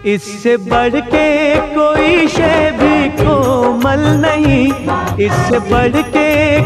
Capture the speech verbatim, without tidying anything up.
इससे बढ़ के कोई शे भी कोमल नहीं, इससे बढ़ के